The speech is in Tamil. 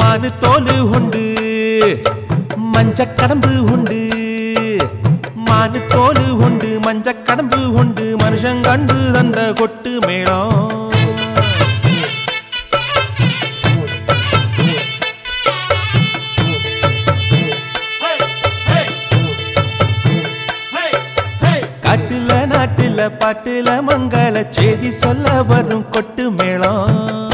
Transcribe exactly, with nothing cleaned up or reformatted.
மானு தோலு உண்டு மஞ்ச கடம்பு உண்டு மானு தோலு உண்டு மஞ்ச கடம்பு உண்டு மனுஷன் கண்டு தந்த கொட்டு மேளம் காட்டுல நாட்டுல பாட்டுல மங்கள செய்தி சொல்ல வரும் கொட்டு மேளம்